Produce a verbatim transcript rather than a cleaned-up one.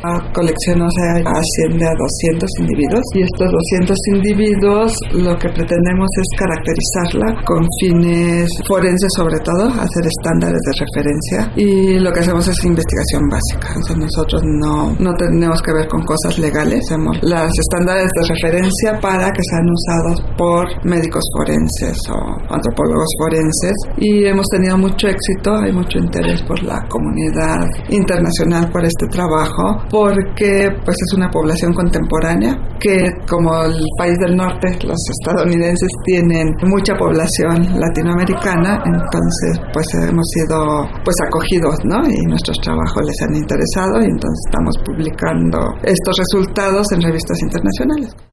La colección, o sea, asciende a doscientos individuos y estos doscientos individuos lo que pretendemos es caracterizarla con fines forenses, sobre todo, hacer estándares de referencia, y lo que hacemos es investigación básica. O sea, nosotros no, no tenemos que ver con cosas legales, hacemos las estándares de referencia para que sean usados por médicos forenses o antropólogos forenses, y hemos tenido mucho éxito, hay mucho interés por la comunidad internacional por este trabajo, porque pues es una población contemporánea que, como el país del norte, los estadounidenses tienen mucha población latinoamericana, entonces pues hemos sido pues acogidos, ¿no? Y nuestros trabajos les han interesado, y entonces estamos publicando estos resultados en revistas internacionales.